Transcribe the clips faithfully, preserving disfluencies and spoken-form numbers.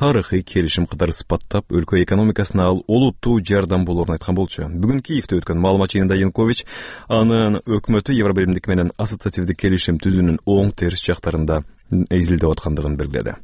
тарыхый келишим катары сыпаттап, өлкө экономикасына ал олуттуу жардам болоорун айткан болчу. Бүгүн Киевде өткөн маалымат жыйынында Янукович анын өкмөтү Евробиримдик менен ассоциативдик келишим түзүүнүн оң терс жактарында изилдеп аткандыгын белгиледи.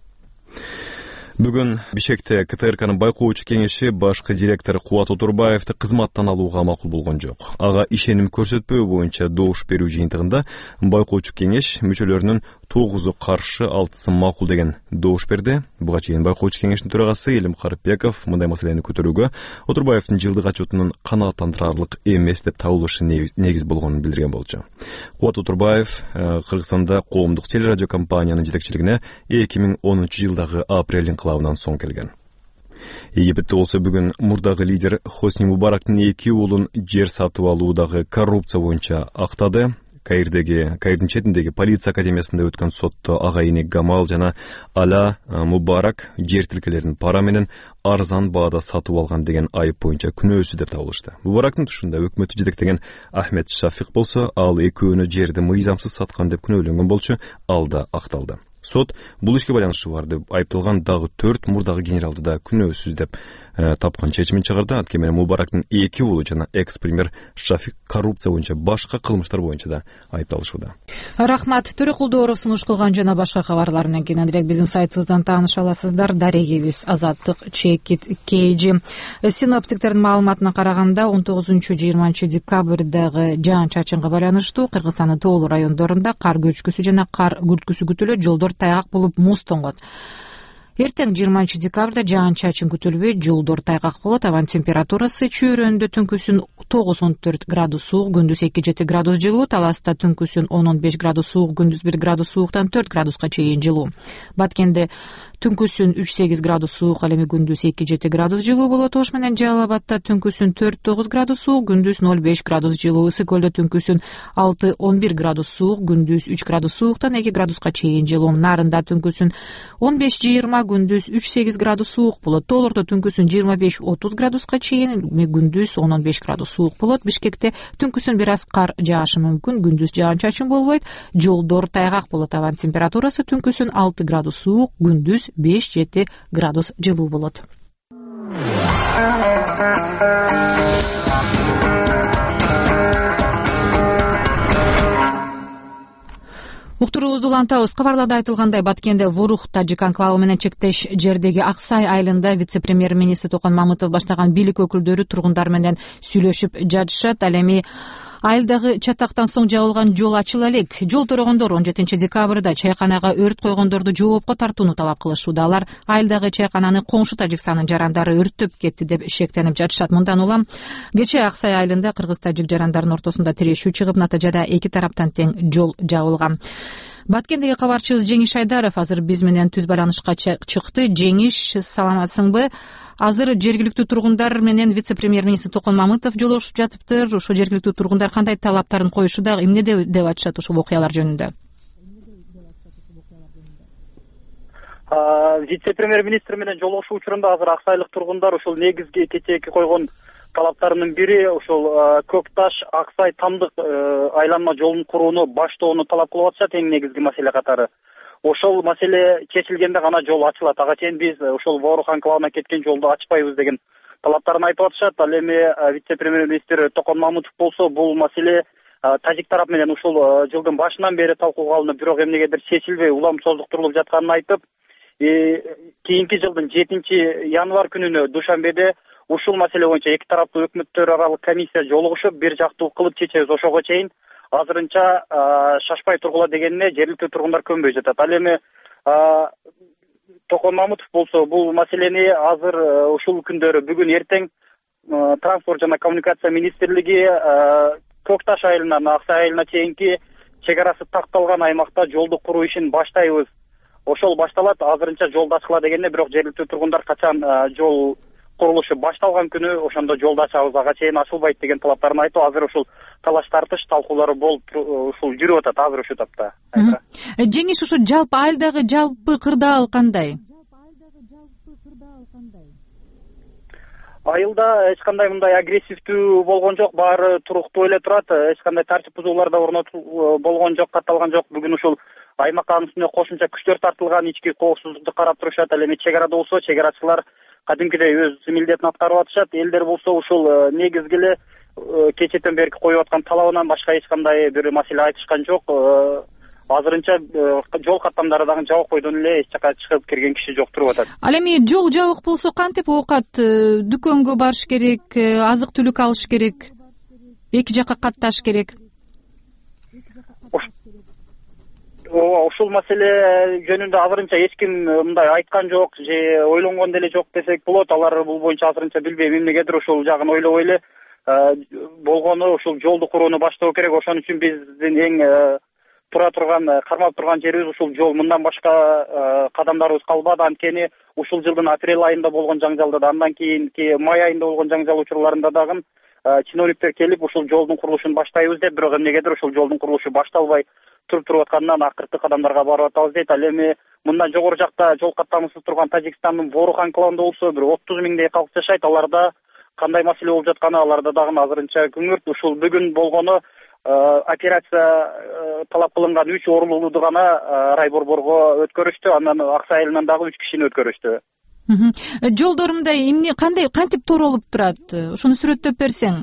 Бүгүн Бишкекте КТРКнын байкоочу кеңеши башкы директор Кубат Отурбаевди кызматтан алууга макул болгон жок. Ага ишеним көрсөтпөө боюнча добуш берүү жыйынтыгында байкоочу кеңеш мүчөлөрүнүн тогузу каршы, алтысы макул деген добуш берди. Буга чейин байкоочу кеңештин төрагасы Элим Карыпбеков мындай маселени көтөрүүгө Отурбаевдин жылдык отчетунун канааттандырарлык эмес деп табылышы негиз болгонун билдирген болчу. Кубат Отурбаев Кыргызстанда коомдук телерадио компаниянын жетекчилигине эки миң онунчу жылдагы апрелдин кылабынан соң келген. Египетте болсо бүгүн мурдагы лидер Хосни Мубарактын эки уулун жер сатып алуудагы коррупция боюнча актады. Каирдеги, Каирдин четиндеги полиция академиясында өткөн сотто агайыны Гамал жана Аля Мубарак жер тилкелерин пара менен арзан баада сатып алган деген айып боюнча күнөөсү деп табылышты. Мубарактын тушунда өкмөтү жетектеген Ахмед Шафик болсо, ал экөөнү жерди мыйзамсыз саткан деп күнөөлөнгөн болчу, ал да акталды. Сот бул ишке байланышы бар деп айыпталган дагы төрт мурдагы генералды да күнөөсүз деп э, тапкан чечимин чыгарды. Анткени менен Мубарактын эки уулу жана экс-премьер Шафик коррупция боюнча башка кылмыштар боюнча да айыпталышууда. Рахмат. Төрөкулдууров сунуш кылган жана башка кабарлар менен кененирээк биздин сайтыбыздан тааныша аласыздар. Дарегибиз Азаттык Чекит Кейжи. Синоптиктердин маалыматына караганда он тогузунчу жыйырманчы декабрдагы жаан-чачынга байланыштуу Кыргызстандын тоолуу райондорунда кар көчкүсү жана кар күрткүсү күтүлөт. Жолдор тайгак болуп муз тоңот. Эртең жыйырманчы декабрда жаан-чачын күтүлбөйт, жолдор тайгак болот. Абан температурасы чөйрөндө түнкүсүн тогуз он төрт градус суук, күндүз эки жети градус жылуу, Таласта түнкүсүн он он беш градус суук, күндүз бир градус сууктан төрт градуска чейин жылуу. Баткенде түнкүсүн үч сегиз градус суук, ал эми күндүз эки жети градус жылуу болот. Ош менен Жалал Абадта түнкүсүн төрт тогуз градус суук, күндүз ноль беш градус жылуу. Ысык көлдө түнкүсүн алты он бир градус суук, күндүз үч градус сууктан эки градуска чейин жылуу. Нарында түнкүсүн он беш жыйырма, күндүз үч сегиз градус суук болот. Тоолордо түнкүсүн жыйырма беш отуз градуска чейин, күндүз он он беш градус суук болот. Бишкекте түнкүсүн бир аз кар жаашы мүмкүн, күндүз жаан-чачын болбойт, жолдор тайгак болот. Абан температурасы түнкүсүн алты градус суук, күндүз беш жети градус жылуу болот. Уктуруубузду улантабыз. Кабарларда айтылгандай, Баткенде Ворух Тажик анклавы менен чектеш жердеги Аксай айылында вице-премьер-министр Токон Мамытов баштаган бийлик өкүлдөрү тургундар менен сүйлөшүп жатышат. Ал эми айылдагы чатактан соң жабылган жол ачыла элек. Жол төрөгөндөр он жетинчи декабрда чайканага өрт койгондорду жоопко тартууну талап кылышууда. Алар айылдагы чайкананы коңшу Тажикстандын жарандары өрттөп кетти деп шектенип жатышат. Мындан улам кечээ Аксай айылында кыргыз-тажик жарандардын ортосунда тирешүү чыгып, натыйжада эки тараптан тең жол жабылган. Баткендеги кабарчыбыз Жеңиш Айдаров азыр биз менен түз байланышка чыкты. Жеңиш, саламатсыңбы? Азыр жергиликтүү тургундар менен вице-премьер-министр Токон Мамытов жолугушуп жатыптыр. Ошо жергиликтүү тургундар кандай талаптарын коюшууда, эмне деп атышат ушул окуялар жөнүндө? Вице-премьер-министр менен жолугушуу учурунда азыр аксайлык тургундар ушул негизги кечээки койгон талаптарынын бири ушул Көк Таш Аксай Тамдык айланма жолун курууну баштоону талап кылып атышат, эң негизги маселе катары. Ошол маселе чечилгенде гана жол ачылат. Ага чейин биз ошол Ворух анклавына кеткен жолду ачпайбыз деген талаптарын айтып атышат. Ал эми вице-премьер-министр Токон Мамытов болсо бул маселе тажик тарап менен ушул жылдын башынан бери талкууга алынып, бирок эмнегедир чечилбей улам создуктурулуп жатканын айтып, кийинки жылдын жетинчи январь күнүнө Душанбеде ушул маселе боюнча эки тараптуу өкмөттөр аралык комиссия жолугушуп, бир жактуу кылып чечебиз. Ошого чейин азырынча шашпай тургула дегенине жергиликтүү тургундар көнбөй жатат. Ал эми Токон Мамытов болсо бул маселени азыр ушул күндөрү бүгүн эртең транспорт жана коммуникация министрлиги Көк Таш айылынан Аксай айылына чейинки чек арасы такталган аймакта жолду куруу ишин баштайбыз. Ошол башталат, азырынча жолду ачкыла дегенде, бирок жергиликтүү тургундар качан жол курулушу башталган күнү ошондо жолду ачабыз, ага чейин ачылбайт деген талаптарын айтып, азыр ушул талаш тартыш талкуулары болуп ушул жүрүп атат азыр ушул тапта. Жеңиш, ушу жалпы айылдагы жалпы кырдаал кандай? Айылда эч кандай мындай агрессивдүү болгон жок, баары туруктуу эле турат, эч кандай тартип бузуулар да орнотуп болгон жок, катталган жок. Бүгүн ушул аймакка анын үстүнө кошумча күчтөр тартылган, ички коопсуздукту карап турушат. Ал эми чек арада болсо чек арачылар кадимкидей өз милдетин аткарып атышат. Элдер болсо ушул негизги эле кечээден бери коюп аткан талабынан башка эч кандай бир маселе айтышкан жок. Азырынча жол каттамдары дагы жабык койдон эле эч жака чыгып кирген киши жок туруп атат. Ал эми жол жабык болсо кантип оокат, дүкөнгө барыш керек, азык түлүк алыш керек, эки жака катташ керек? Ооба, ушул маселе жөнүндө азырынча эч ким мындай айткан жок же ойлонгон деле жок десек болот. Алар бул боюнча азырынча билбейм, эмнегедир ушул жагын ойлобой эле болгону ушул жолду курууну баштоо керек. Ошон үчүн биздин эң тура турган, кармап турган жерибиз ушул жол. Мындан башка кадамдарыбыз калбады. Анткени ушул жылдын апрель айында болгон жаңжалда да, андан кийинки май айында болгон жаңжал учурларында дагы чиновниктер келип ушул жолдун курулушун баштайбыз деп, бирок эмнегедир ушул жолдун курулушу башталбай туруп туруп атканынан акыркы кадамдарга барып атабыз дейт. Ал эми мындан жогору жакта жол каттамысыз турган Тажикстандын Ворух анклавында болсо бир отуз миңдей калк жашайт. Аларда кандай маселе болуп жатканы аларда дагы азырынча күңүрт. Ушул бүгүн болгону операция талап кылынган үч оорулууну гана райборборго өткөрүштү. Андан Аксай айылынан дагы үч кишини өткөрүштү. Жолдор мындай эмне, кандай, кантип тооролуп турат? Ошону сүрөттөп берсең.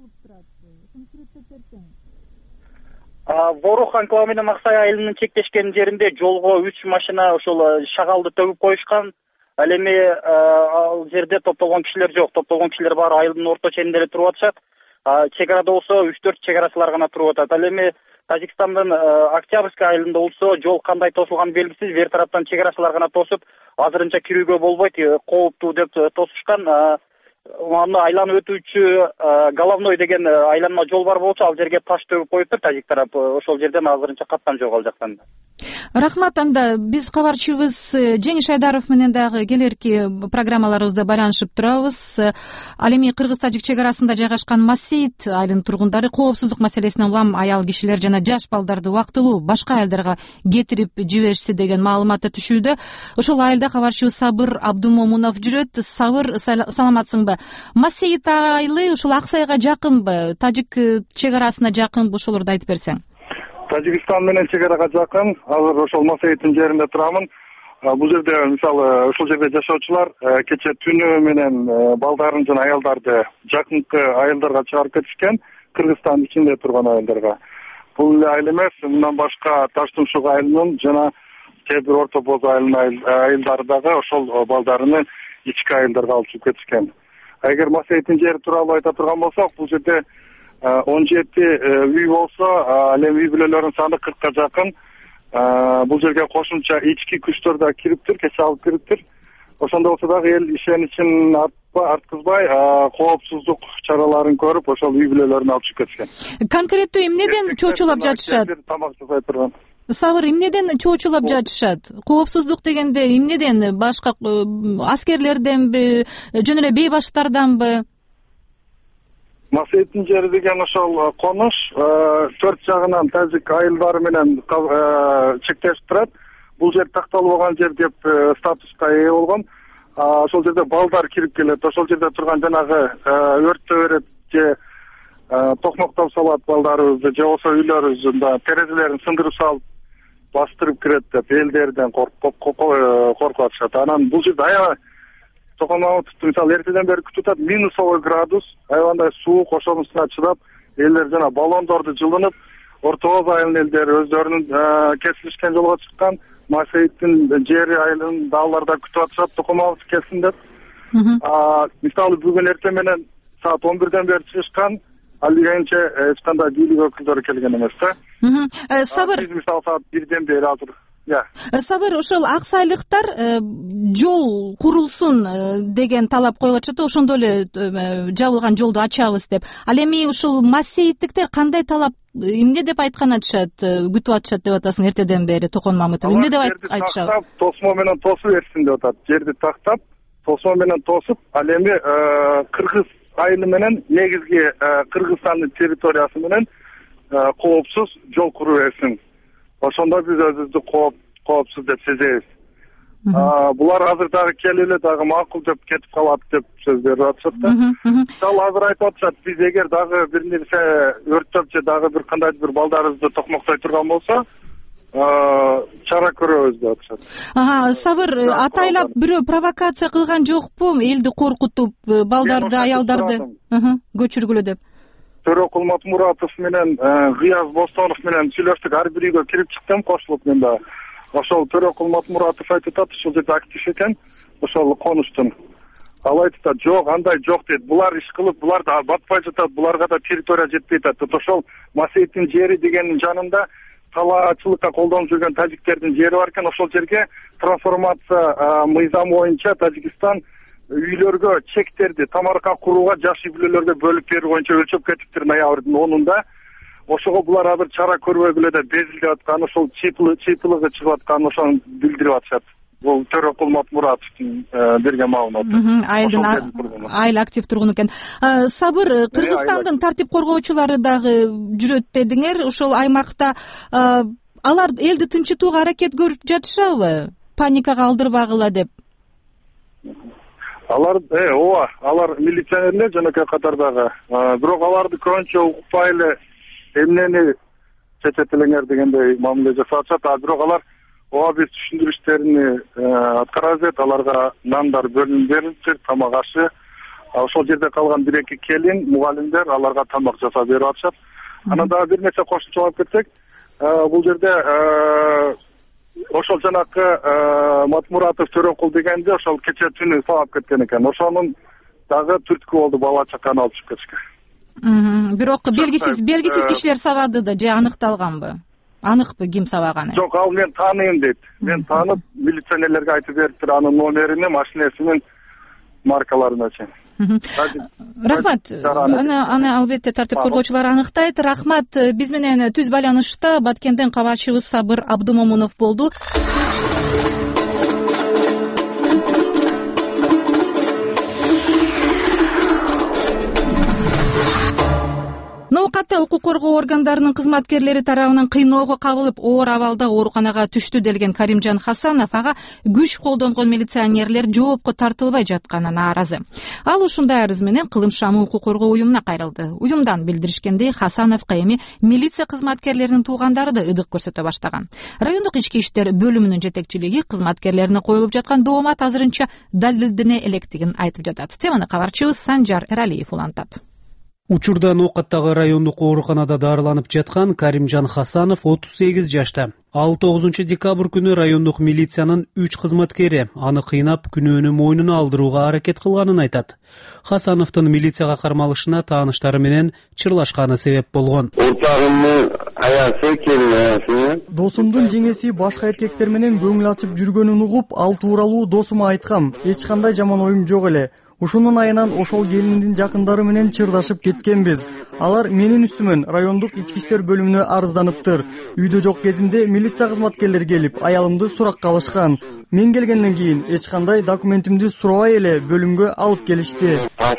Ворух анклавы менен Аксай айылынын чектешкен жеринде жолго үч машина ошол шагалды төгүп коюшкан. Ал эми ал жерде топтолгон кишилер жок. Топтолгон кишилер баары айылдын орто ченинде эле туруп атышат. Чек арада болсо үч төрт чек арачылар гана туруп атат. Ал эми Тажикстандын Октябрьский айылында болсо жол кандай тосулганы белгисиз, бер тараптан чек арачылар гана тосуп, азырынча кирүүгө болбойт, кооптуу деп тосушкан. Аны айланып өтүүчү головной деген айланма жол бар болчу, ал жерге таш төгүп коюптур тажик тарап. Ошол жерден азырынча каттам жок ал жактан. Рахмат. Анда биз кабарчыбыз Жеңиш Айдаров менен дагы келерки программаларыбызда байланышып турабыз. Ал эми Кыргыз-Тажик чек арасында жайгашкан Масейит айылынын тургундары коопсуздук маселесинен улам аял кишилер жана жаш балдарды убактылуу башка айылдарга кетирип жиберишти деген маалымат түшүүдө. Ошол айылда кабарчыбыз Сабыр Абдумомунов жүрөт. Сабыр, саламатсыңбы? Масейит айылы ушул Аксайга жакынбы? Тажик чек арасына жакынбы? Ошолорду айтып берсең. Тажикстан менен чек арага жакын. Азыр ошол Масейиттин жеринде турамын. Бул жерде мисалы ушул жерде жашоочулар кечээ түнү менен балдарын жана аялдарды жакынкы айылдарга чыгарып кетишкен, Кыргызстандын ичинде турган айылдарга. Бул эле айыл эмес, мындан башка Таштумшук айылынын жана кээ бир Орто Боз айылынын айылдары дагы ошол балдарыны ички айылдарга алып чыгып кетишкен. Эгер Масейиттин жери тууралуу айта турган болсок, бул жерде он жети үй болсо, ал эми үй бүлөлөрүнүн саны кыркка жакын. Бул жерге кошумча ички күчтөр да кириптир, кече алып кириптир. Ошондо болсо дагы эл ишеничин арткызбай, коопсуздук чараларын көрүп, ошол үй бүлөлөрүн алып чыгып кетишкен. Конкреттүү эмнеден чоочулап жатышат? Тамак жасай турган. Сабыр, эмнеден чоочулап жатышат? Коопсуздук дегенде эмнеден? Башка аскерлерденби, жөн эле бейбаштарданбы? Масейиттин жери деген ошол конуш төрт жагынан тажик айылдары менен чектешип турат. Бул жер такталып алган жер деп статуска ээ болгон. Ошол жерде балдар кирип келет. Ошол жерде турган жанагы өрттөө берет же токмоктоп салат балдарыбызды, же болсо үйлөрүбүздүн терезелерин сындырып салып бастырып кирет деп элдерден коркуп атышат. Анан бул жерде аябай Токомамутовду мисалы эртеден бери күтүп атат, минусовой градус, аябандай суук, ошонусуна чыдап, элдер жана баллондорду жылынып, Орто Боз айылынын элдери өздөрүнүн кесилишкен жолго чыккан, Масейиттин жери айылын дааларда күтүп атышат, Токомамутов келсин деп. Мисалы бүгүн эртең менен саат он бирден бери чыгышкан, ал дегенче эч кандай бийлик өкүлдөрү келген эмес да. Сабыр, биз мисалы саат бирден бери азыр. Сабыр, ошол аксайлыктар жол курулсун деген талап коюп атышат, ошондо эле жабылган жолду ачабыз деп. Ал эми ушул Масейиттиктер кандай талап, эмне деп айткан атышат, күтүп атышат деп атасың эртеден бери Токон Мамытов? Эмне деп айтышат? Тосмо менен тосуп берсин деп атат. Жерди тактап, тосмо менен тосуп, ал эми Кыргыз айылы менен негизги Кыргызстандын территориясы менен коопсуз жол куруу берсин. Ошондо биз өзүбүздү коопсуз деп сезебиз. Булар азыр дагы келип эле дагы макул деп кетип калат деп сөз берип атышат да. Мисалы азыр айтып атышат, биз эгер дагы бир нерсе өрттөп же дагы бир кандайдыр бир балдарыбызды токмоктой турган болсо, чара көрөбүз деп атышат. Ага, Сабыр, атайлап бирөө провокация кылган жокпу? Элди коркутуп, балдарды, аялдарды көчүргүлө деп. Төрөкул Матмуратов менен Гыяз Бостонов менен сүйлөштүк, ар бир үйгө кирип чыктым, кошулуп мен да. Ошол Төрөкул Матмуратов айтып атат, ушул жерде актив экен, ошол конуштун. Ал айтып атат, жок, андай жок дейт. Булар иш кылып, булар да батпай жатат, буларга да территория жетпей атат. Ошол Масеевдин жери дегенин жанында талаачылыкка колдонуп жүргөн тажиктердин жери бар экен. Ошол жерге трансформация мыйзамы боюнча Тажикстан үйлөргө чектерди тамарка курууга жаш үй бүлөлөргө бөлүп берүү боюнча өлчөп кетиптир ноябрдын онунда. Ошого булар азыр чара көрбөгүлө да безилдеп аткан, ошол чыйпылыгы чыгып атканын ошону билдирип атышат. Бул Төрөкул Матмуратовдун берген маалыматы. Айылдын айыл актив тургун экен. Сабыр, Кыргызстандын тартип коргоочулары дагы жүрөт дедиңер. Ошол аймакта алар элди тынчытууга аракет көрүп жатышабы? Паникага алдырбагыла деп. Алар, э, ооба, алар милиционерлер жанакай катардагы. Бирок аларды көбүнчө укпай эле эмнени чечетелеңер дегендей мамиле жасашат. А бирок алар ооба биз түшүндүрүштөрүнү аткарабыз дейт. Аларга нандар бөлүнүп берилиптир, тамак ашы. Ошол жерде калган бир эки келин, мугалимдер аларга тамак жасап берип атышат. Анан дагы бир нерсе кошумчалап кетсек, бул жерде ошол жанакы Матмуратов Төрөкул дегенде ошол кече түнү сабап кеткен экен. Ошонун дагы түрткү болду, бала чаканы алып чыгып кетишкен. Бирок белгисиз белгисиз кишилер сабады да же аныкталганбы? Аныкпы ким сабаганы? Жок, ал мен тааныйм дейт. Мен таанып милиционерлерге айтып бериптир анын номерини, машинесинин маркаларын чейин. Рахмат. Аны албетте тартип коргоочулар аныктайт. Рахмат. Биз менен түз байланышта Баткенден кабарчыбыз Сабыр Абдумомунов болду. Ноокатта укук коргоо органдарынын кызматкерлери тарабынан кыйноого кабылып, оор абалда ооруканага түштү делген Каримжан Хасанов ага күч колдонгон милиционерлер жоопко тартылбай жатканына нааразы. Ал ушундай арыз менен Кылым шамы укук коргоо уюмуна кайрылды. Уюмдан билдиришкендей, Хасановго эми милиция кызматкерлеринин туугандары да ыдык көрсөтө баштаган. Райондук ички иштер бөлүмүнүн жетекчилиги кызматкерлерине коюлуп жаткан доомат азырынча далилдене электигин айтып жатат. Теманы кабарчыбыз Санжар Эралиев улантат. Учурда Ноокаттагы райондук ооруканада дарыланып жаткан Каримжан Хасанов отуз сегиз жашта. Ал тогузунчу декабрь күнү райондук милициянын үч кызматкери аны кыйнап күнөөнү мойнуна алдырууга аракет кылганын айтат. Хасановдун милицияга кармалышына тааныштары менен чырлашканы себеп болгон. Досумдун жеңеси башка эркектер менен көңүл ачып жүргөнүн угуп, ал тууралуу досума айткам. Эч кандай жаман оюм жок эле. Ушунун айынан ошол келиндин жакындары менен чырдашып кеткенбиз. Алар менин үстүмөн райондук ички иштер бөлүмүнө арызданыптыр. Үйдө жок кезимде милиция кызматкерлери келип, аялымды суракка алышкан. Мен келгенден кийин эч кандай документимди сурабай эле бөлүмгө алып келишти.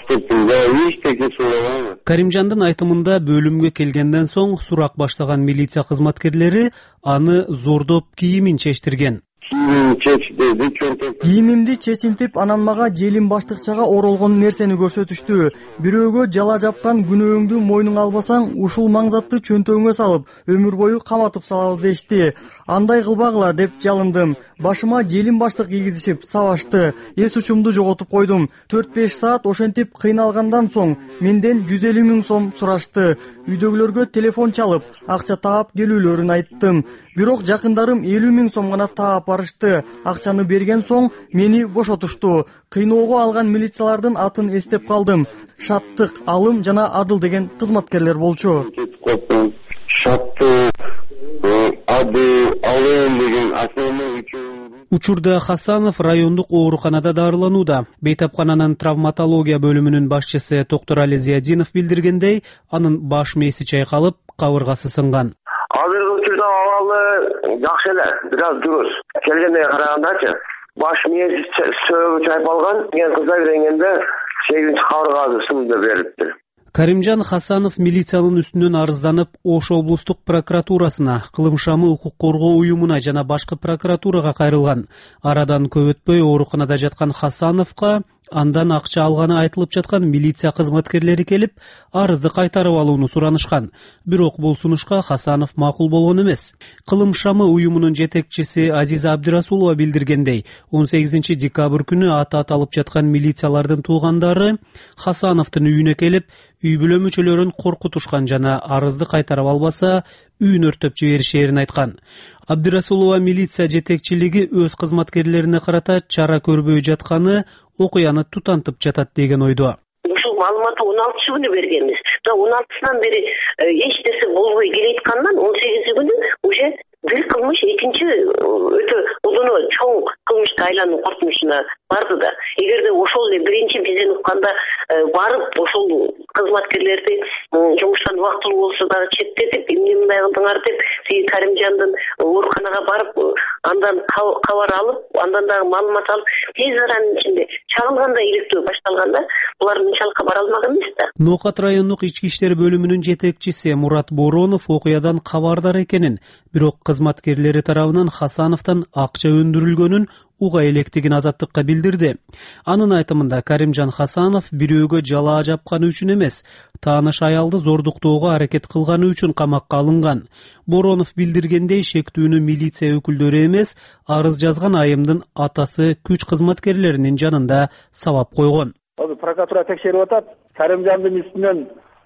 Каримжандын айтымында бөлүмгө келгенден соң сурак баштаган милиция кызматкерлери аны зордоп кийимин чечтирген. Кийимимди чечинтип, анан мага желим баштыкчага оролгон нерсени көрсөтүштү. Бирөөгө жала жапкан күнөөңдү мойнуңа албасаң, ушул маңзатты чөнтөгүңө салып, өмүр бою каматып салабыз дешти. Андай кылбагыла деп жалындым. Башыма желим баштык кийгизишип сабашты. Эс учумду жоготуп койдум. төрт беш саат ошентип кыйналгандан соң менден жүз элүү миң сом сурашты. Үйдөгүлөргө телефон чалып, акча таап келүүлөрүн айттым. Бирок жакындарым элүү миң сом гана таап барышты. Акчаны берген соң мени бошотушту. Кыйноого алган милициялардын атын эстеп калдым. Шаттык, Алым жана Адыл деген кызматкерлер болчу. Шаттык, Адыл, Алым деген основной Учурда Хасанов райондук ооруканада дарыланууда. Бейтапкананын травматология бөлүмүнүн башчысы доктор Али Зиядинов билдиргендей, анын баш мээси чайкалып, кабыргасы сынган. Азыркы учурда абалы жакшы эле, бир аз дурус. Келгенде карагандачы, баш мээси сөөгү чайпалган, мен кыза бергенде сегизинчи кабыргасы сынды бериптир. Каримжан Хасанов милициянын үстүнөн арызданып, Ош облустук прокуратурасына, Кылым шамы укук коргоо уюмуна жана башкы прокуратурага кайрылган. Арадан көп өтпөй ооруканада жаткан Хасановго андан акча алганы айтылып жаткан милиция кызматкерлери келип, арызды кайтарып алууну суранышкан. Бирок бул сунушка Хасанов макул болгон эмес. Кылым шамы уюмунун жетекчиси Азиза Абдирасулова билдиргендей, он сегизинчи декабрь күнү аты аталып жаткан милициялардын туугандары Хасановдун үйүнө келип, үй бүлө мүчөлөрүн коркутушкан жана арызды кайтарып албаса, үйүн өртөп жиберишээрин айткан. Абдирасулова милиция жетекчилиги өз кызматкерлерине карата чара көрбөй жатканы окуяны тутантып жатат деген ойдо. Ушул маалыматты он алтынчы күнү бергенбиз. он алтысынан бери эч нерсе болбой келаткандан он сегизи күнү уже бир кылмыш экинчи өтө узун чоң кылмышка айлануу коркунучуна барды да. Эгерде ошол эле биринчи бизден укканда барып ошол кызматкерлерди жумуштан убактылуу болсо дагы четтетип, эмне мындай кылдыңар деп, тиги Каримжандын ооруканага барып, андан кабар алып, андан дагы маалымат алып, тез аранын ичинде чагылгандай иликтөө башталганда, булар мынчалыкка бара алмаган эмес да. Ноокат райондук ички иштер бөлүмүнүн жетекчиси Мурат Боронов окуядан кабардар экенин, бирок кызматкерлери тарабынан Хасановдон акча өндүрүлгөнүн уга электигин Азаттыкка билдирди. Анын айтымында Каримжан Хасанов бирөөгө жалаа жапканы үчүн эмес, тааныш аялды зордуктоого аракет кылганы үчүн камакка алынган. Боронов билдиргендей, шектүүнү милиция өкүлдөрү эмес, арыз жазган айымдын атасы күч кызматкерлеринин жанында сабап койгон. Прокуратура текшерип атат. Каримжандын үстүнөн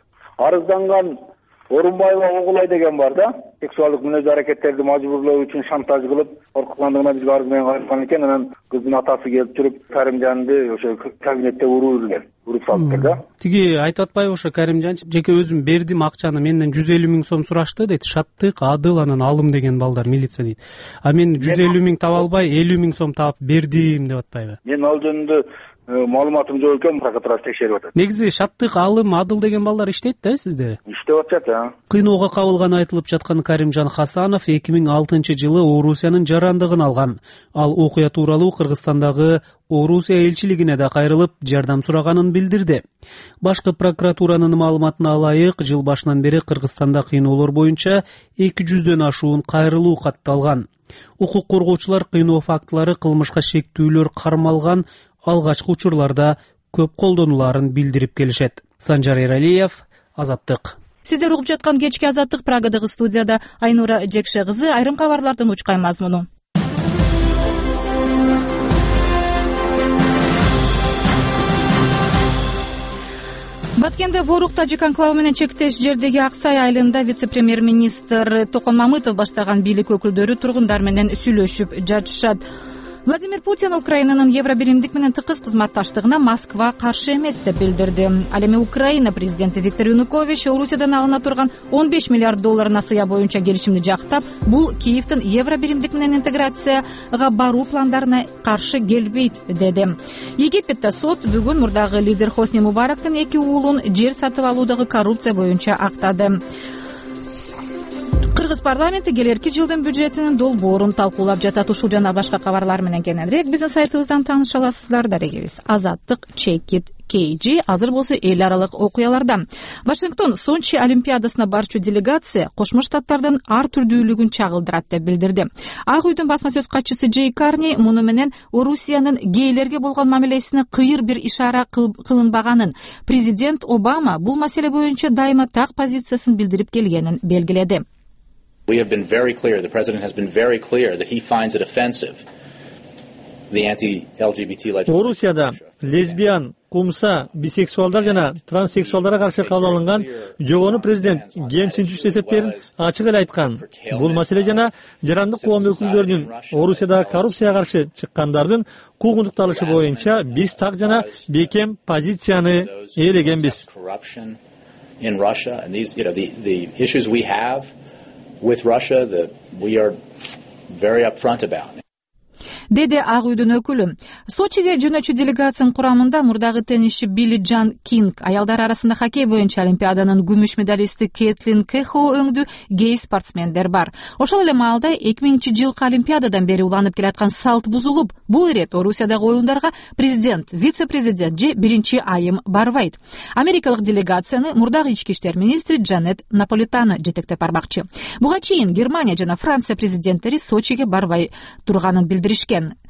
арызданган Орунбаева Огулай деген бар да. Сексуалдык мүнөз аракеттерди мажбурлоо үчүн шантаж кылып, коркуткандыгына бизге арыз менен кайткан экен. Анан кыздын атасы келип туруп, Каримжанды ошо кабинетте уруу үрген. Уруп салыптыр да. Тиги айтып атпайбы ошо Каримжан жеке өзүм бердим акчаны, менден жүз элүү миң сом сурашты дейт. Шаттык, Адыл, анан Алым деген балдар милиция дейт. А мен жүз элүү миң таба албай, элүү миң сом таап бердим деп атпайбы? Мен ал жөнүндө маалыматым жок экен, прокуратура текшерип атат. Негизи Шаттык, Алым, Адыл деген балдар иштейт да сизде? Иштеп атат, а. Кыйноого кабылганы айтылып жаткан Каримжан Хасанов эки миң алтынчы жылы Орусиянын жарандыгын алган. Ал окуя тууралуу Кыргызстандагы Орусия элчилигине да кайрылып, жардам сураганын билдирди. Башкы прокуратуранын маалыматына ылайык, жыл башынан бери Кыргызстанда кыйноолор боюнча эки жүздөн ашуун кайрылуу катталган. Укук коргоочулар кыйноо фактылары кылмышка шектүүлөр кармалган алгачкы учурларда көп колдонуларын билдирип келишет. Санжар Эралиев, Азаттык. Сиздер угуп жаткан кечки Азаттык Прагадагы студияда Айнура Жекше кызы. Айрым кабарлардын учкай мазмуну. Баткенде Ворук Тажик анклавы менен чектеш жердеги Аксай айылында вице-премьер-министр Токон Мамытов баштаган бийлик өкүлдөрү тургундар менен сүйлөшүп жатышат. Владимир Путин Украинанын Евробиримдик менен тыкыз кызматташтыгына Москва каршы эмес деп билдирди. Ал эми Украина президенти Виктор Янукович Орусиядан алына турган он беш миллиард долларына сыя боюнча келишимди жактап, бул Киевдин Евробиримдик менен интеграцияга баруу пландарына каршы келбейт деди. Египетте сот бүгүн мурдагы лидер Хосни Мубарактын эки уулун жер сатып алуудагы коррупция боюнча актады. Кыргыз парламенти келерки жылдын бюджетинин долбоорун талкуулап жатат. Ушул жана башка кабарлар менен кененирээк биздин сайтыбыздан тааныша аласыздар. Дарегибиз Азаттык чекит кей джи. Азыр болсо эл аралык окуяларда. Вашингтон Сочи олимпиадасына барчу делегация Кошмо Штаттардын ар түрдүүлүгүн чагылдырат деп билдирди. Ак үйдүн басма сөз катчысы Джей Карни муну менен Орусиянын гейлерге болгон мамилесине кыйыр бир ишара кылынбаганын, президент Обама бул маселе боюнча дайыма так позициясын билдирип келгенин белгиледи. We have been very clear, the President has been very clear that he finds it offensive, the anti-L G B T legislation. Орусияда лесбиян, кумса, бисексуалдар жана транссексуалдарга каршы кабыл алынган жогону президент кемсинтүү эсептерин ачык эле айткан. Бул маселе жана жарандык коом өкүлдөрүнүн Орусияда коррупцияга каршы чыккандардын куугунтукталышы боюнча биз так жана бекем позицияны ээлегенбиз. In Russia and these, you know, the the issues we have with Russia that we are very upfront about. Деди Ак үйдүн өкүлү. Сочиге жөнөчү делегациянын курамында мурдагы теннисчи Билли Джан Кинг, аялдар арасында хоккей боюнча олимпиаданын күмүш медалисти Кэтлин Кэхо өңдү гей спортсмендер бар. Ошол эле маалда эки миңинчи жылкы олимпиададан бери уланып келаткан салт бузулуп, бул ирет Орусиядагы оюндарга президент, вице-президент же биринчи айым барбайт. Америкалык делегацияны мурдагы ички иштер министри Джанет Наполитано жетектеп бармакчы. Буга чейин Германия жана Франция президенттери Сочиге барбай турганын билдиришкен.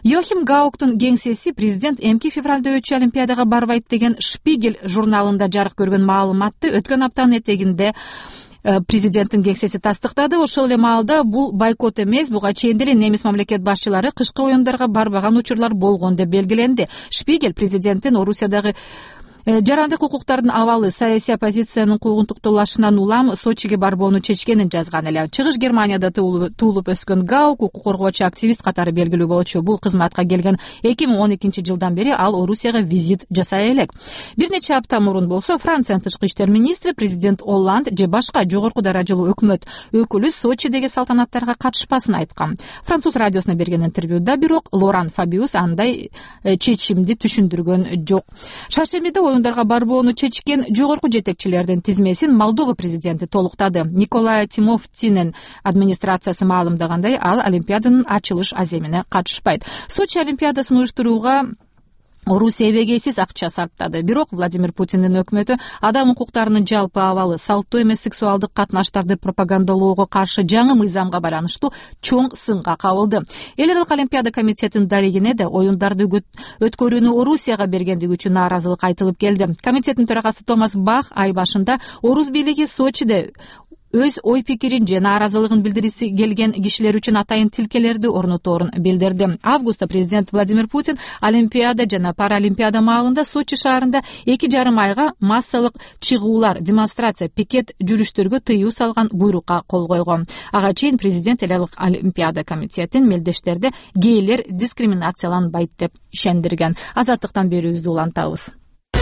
Йохим Гауктун кеңсеси президент эмки февралда өтчү Олимпиадага барбайт деген Шпигель журналында жарык көргөн маалыматты өткөн аптанын этегинде президенттин кеңсеси тастыктады. Ошол эле маалда бул бойкот эмес, буга чейин деле немис мамлекет башчылары кышкы оюндарга барбаган учурлар болгон деп белгиленди. Шпигель президенттин Орусиядагы жарандык укуктардын абалы саясий оппозициянын куугунтуктуулашынан улам Сочиге барбоону чечкенин жазган эле. Чыгыш Германияда туулуп өскөн Гаук укук коргоочу активист катары белгилүү болчу. Бул кызматка келген эки миң он экинчи жылдан бери ал Орусияга визит жасай элек. Бир нече апта мурун болсо Франциянын тышкы иштер министри президент Олланд же башка жогорку даражалуу өкмөт өкүлү Сочидеги салтанаттарга катышпасын айткан. Француз радиосуна берген интервьюда бирок Лоран Фабиус андай чечимди түшүндүргөн жок. Шаршембиде оюндарга барбоону чечкен жогорку жетекчилердин тизмесин Молдова президенти толуктады. Николай Тимофтинин администрациясы маалымдагандай, ал Олимпиаданын ачылыш аземине катышпайт. Сочи Олимпиадасын уюштурууга Орусия эбегейсиз акча сарптады. Бирок Владимир Путиндин өкмөтү адам укуктарынын жалпы абалы, салттуу эмес сексуалдык катнаштарды пропагандалоого каршы жаңы мыйзамга байланыштуу чоң сынга кабылды. Эл аралык Олимпиада комитетинин дарегине да оюндарды өткөрүүнү Орусияга бергендиги үчүн нааразылык айтылып келди. Комитеттин төрагасы Томас Бах ай башында Орус бийлиги Сочиде өз ой пикирин же нааразылыгын билдиргиси келген кишилер үчүн атайын тилкелерди орнотоорун билдирди. Августта президент Владимир Путин Олимпиада жана Паралимпиада маалында Сочи шаарында эки жарым айга массалык чыгуулар, демонстрация, пикет жүрүштөргө тыюу салган буйрукка кол койгон. Ага чейин президент эл аралык Олимпиада комитетин мелдештерде гейлер дискриминацияланбайт деп ишендирген. Азаттыктан берүүбүздү улантабыз.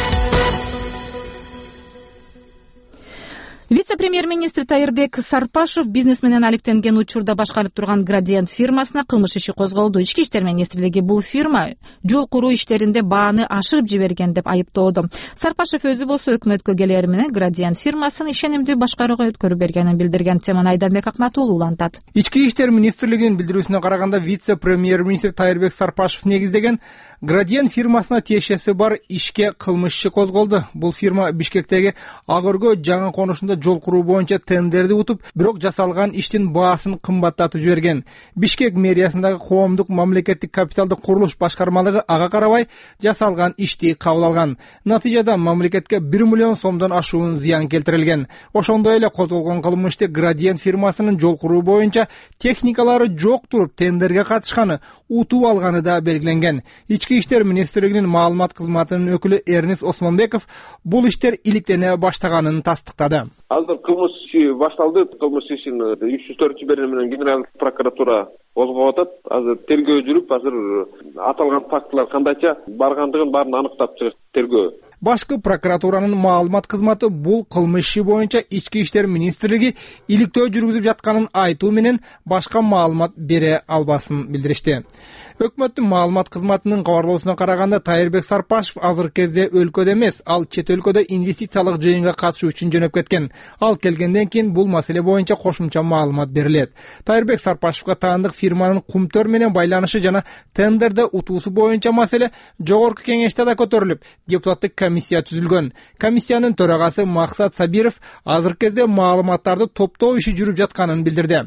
Вице-премьер-министр Тайырбек Сарпашев бизнес менен алектенген учурда башкарып турган Градиент фирмасына кылмыш иши козголду. Ички иштер министрлиги бул фирма жол куруу иштеринде бааны ашырып жиберген деп айыптоодо. Сарпашев өзү болсо өкмөткө келери менен Градиент фирмасын ишенимдүү башкарууга өткөрүп бергенин билдирген. Теманы Айданбек Акматуулу улантат. Ички иштер министрлигинин билдирүүсүнө караганда, вице-премьер-министр Тайырбек Сарпашев негиздеген Градиент фирмасына тиешеси бар ишке кылмыш иши козголду. Бул фирма Бишкектеги Агыргө жаңы конушунда жол куруу боюнча тендерди утуп, бирок жасалган иштин баасын кымбаттатып жиберген. Бишкек мэриясындагы коомдук мамлекеттик капиталдык курулуш башкармалыгы ага карабай жасалган ишти кабыл алган. Натыйжада мамлекетке бир миллион сомдон ашуун зыян келтирилген. Ошондой эле козголгон кылмышты Градиент фирмасынын жол куруу боюнча техникалары жок туруп тендерге катышканы, утуп алганы да белгиленген. Ички иштер министрлигинин маалымат кызматынын өкүлү Эрнис Осмонбеков бул иштер иликтене баштаганын тастыктады. Азыр кылмыш иши башталды. Кылмыш ишин үч жүз төртүнчү беренеси менен генералдык прокуратура козгоп атат. Азыр тергөө жүрүп, азыр аталган фактылар кандайча баргандыгын баарын аныктап чыгыш тергөө. Башкы прокуратуранын маалымат кызматы бул кылмыш иши боюнча ички иштер министрлиги иликтөө жүргүзүп жатканын айтуу менен башка маалымат бере албасын билдиришти. Өкмөттүн маалымат кызматынын кабарлоосуна караганда, Тайырбек Сарпашев азыркы кезде өлкөдө эмес, ал чет өлкөдө инвестициялык жыйынга катышуу үчүн жөнөп кеткен. Ал келгенден кийин бул маселе боюнча кошумча маалымат берилет. Тайырбек Сарпашевга таандык фирманын кумтөр менен байланышы жана тендерде утуусу боюнча маселе жогорку кеңеште да көтөрүлүп, депутаттык комиссия түзүлгөн. Комиссиянын төрагасы Максат Сабиров азыркы кезде маалыматтарды топтоо иши жүрүп жатканын билдирди.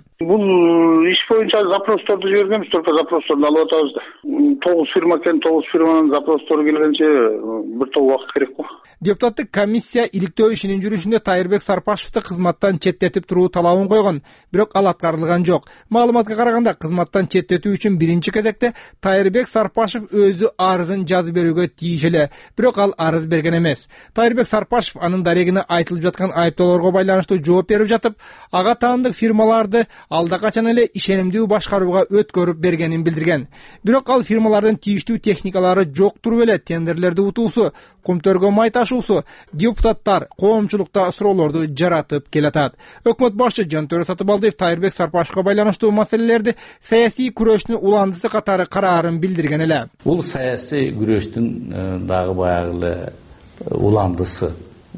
Бул иш боюнча запросторду жибергенбиз, только запросторду алып атабыз да. тогуз фирма экен, тогуз фирманын запростору келгенче бир топ убакыт керек го. Депутаттык комиссия иликтөө ишинин жүрүшүндө Тайырбек Сарпашевди кызматтан четтетип туруу талабын койгон, бирок ал аткарылган жок. Маалыматка караганда, кызматтан четтетүү үчүн биринчи кезекте Тайырбек Сарпашев өзү арызын жазып берүүгө тийиш эле, бирок ал арыз берген эмес. Тайырбек Сарпашев анын дарегине айтылып жаткан айыптоолорго байланыштуу жооп берип жатып, ага таандык фирмаларды алда качан эле ишенимдүү башкарууга өткөрүп бергенин билдирген. Бирок ал фирмалардын тийиштүү техникалары жок туруп эле тендерлерди утуусу, кумтөргө май ташуусу депутаттар, коомчулукта суроолорду жаратып келатат. Өкмөт башчы Жантөрө Сатыбалдиев Тайырбек Сарпашевга байланыштуу маселелерди саясий күрөштүн уландысы катары караарын билдирген эле. Бул саясий күрөштүн дагы баягы уландысы.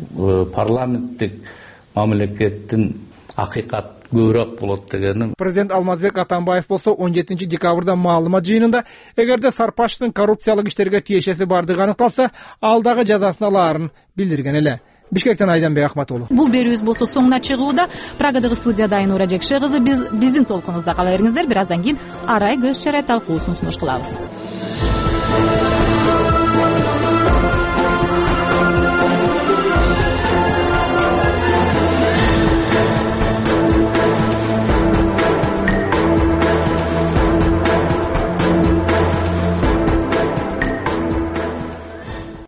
Парламенттик мамлекеттин акыйкат көбүрөөк болот дегеним. Президент Алмазбек Атамбаев болсо он жетинчи декабрда маалымат жыйынында эгерде Сарпашевдин коррупциялык иштерге тиешеси бардыгы аныкталса, ал дагы жазасын алаарын билдирген эле. Бишкектен Айданбек Ахматуллу. Бул берүүбүз болсо соңуна чыгууда. Прагадагы студияда Айнура Жекше кызы. Биз биздин толкунубузда кала бериңиздер. Бир аздан кийин арай көз чарай талкуусун сунуш кылабыз.